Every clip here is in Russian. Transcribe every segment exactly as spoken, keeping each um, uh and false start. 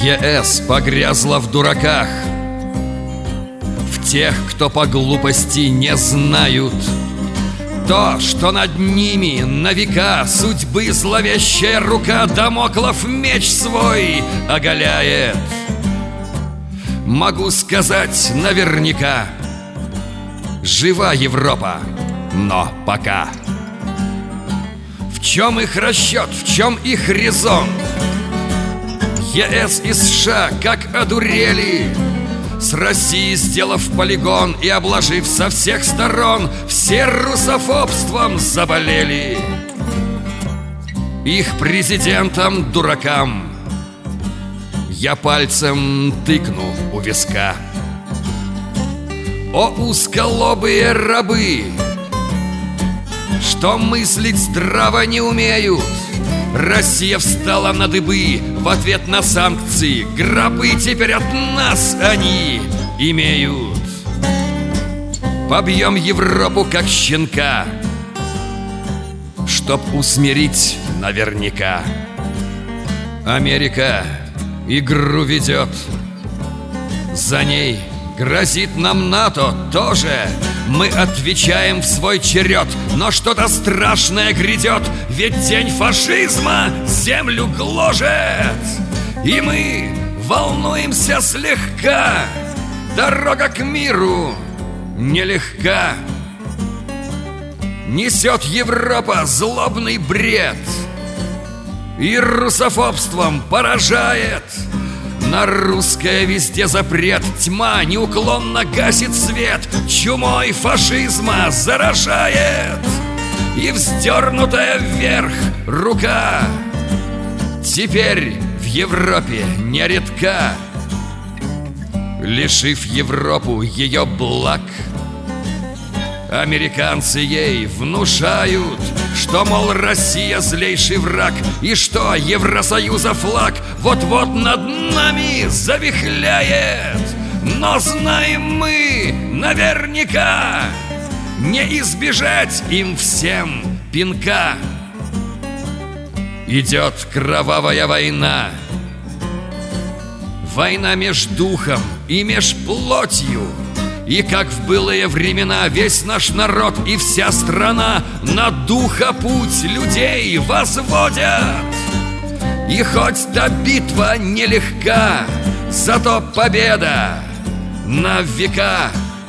ЕС погрязла в дураках, в тех, кто по глупости не знают то, что над ними на века судьбы зловещая рука дамоклов меч свой оголяет. Могу сказать наверняка: жива Европа, но пока. В чем их расчет, в чем их резон? ЕС и США как одурели, с Россией сделав полигон и обложив со всех сторон, все русофобством заболели. Их президентам-дуракам я пальцем тыкну у виска. О, узколобые рабы, что мыслить здраво не умеют! Россия встала на дыбы в ответ на санкции. Гробы теперь от нас они имеют. Побьем Европу как щенка, чтоб усмирить наверняка. Америка игру ведет, за ней грозит нам НАТО тоже. Мы отвечаем в свой черед, но что-то страшное грядет, ведь день фашизма землю гложет. И мы волнуемся слегка, дорога к миру нелегка. Несет Европа злобный бред и русофобством поражает. На русское везде запрет, тьма неуклонно гасит свет, чумой фашизма заражает. И вздернутая вверх рука теперь в Европе нередка. Лишив Европу ее благ, американцы ей внушают, что, мол, Россия злейший враг, и что Евросоюза флаг вот-вот над нами завихляет. Но знаем мы наверняка, не избежать им всем пинка. Идет кровавая война, война меж духом и меж плотью. И как в былые времена весь наш народ и вся страна на духа путь людей возводят. И хоть та битва нелегка, зато победа на века.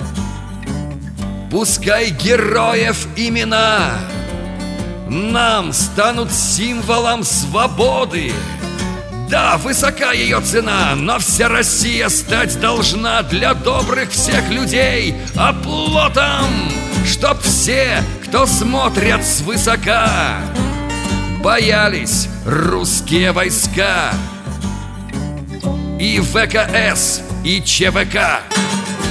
Пускай героев имена нам станут символом свободы. Да, высока ее цена, но вся Россия стать должна для добрых всех людей оплотом, чтоб все, кто смотрят свысока, боялись русские войска и ВКС, и ЧВК.